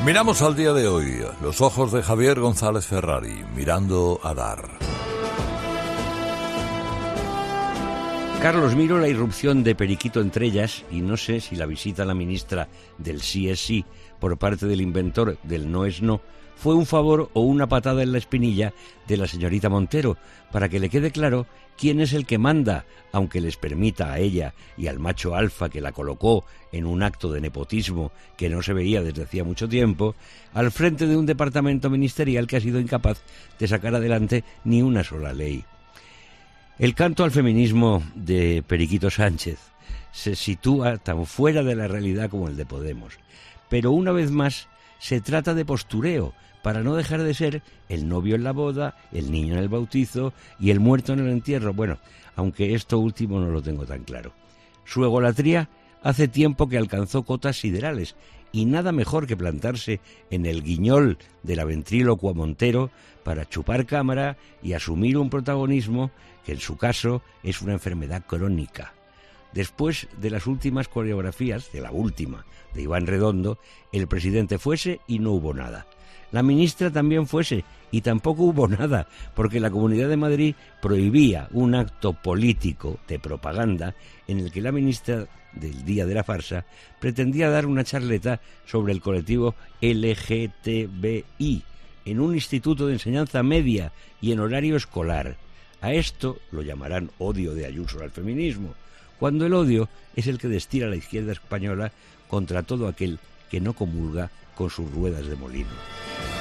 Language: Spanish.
Miramos al día de hoy, los ojos de Javier González Ferrari, mirando a Dar. Carlos, miro la irrupción de Periquito entre ellas y no sé si la visita a la ministra del sí es sí por parte del inventor del no es no fue un favor o una patada en la espinilla de la señorita Montero, para que le quede claro quién es el que manda, aunque les permita a ella y al macho alfa que la colocó en un acto de nepotismo que no se veía desde hacía mucho tiempo, al frente de un departamento ministerial que ha sido incapaz de sacar adelante ni una sola ley. El canto al feminismo de Periquito Sánchez se sitúa tan fuera de la realidad como el de Podemos, pero una vez más se trata de postureo, para no dejar de ser el novio en la boda, el niño en el bautizo y el muerto en el entierro. Bueno, aunque esto último no lo tengo tan claro. Su egolatría hace tiempo que alcanzó cotas siderales, y nada mejor que plantarse en el guiñol de la ventrílocua Montero para chupar cámara y asumir un protagonismo que en su caso es una enfermedad crónica. Después de las últimas coreografías, de la última, de Iván Redondo, el presidente fuese y no hubo nada. La ministra también fuese y tampoco hubo nada, porque la Comunidad de Madrid prohibía un acto político de propaganda en el que la ministra del día de la farsa pretendía dar una charleta sobre el colectivo LGTBI en un instituto de enseñanza media y en horario escolar. A esto lo llamarán odio de Ayuso al feminismo, cuando el odio es el que destila la izquierda española contra todo aquel que no comulga con sus ruedas de molino.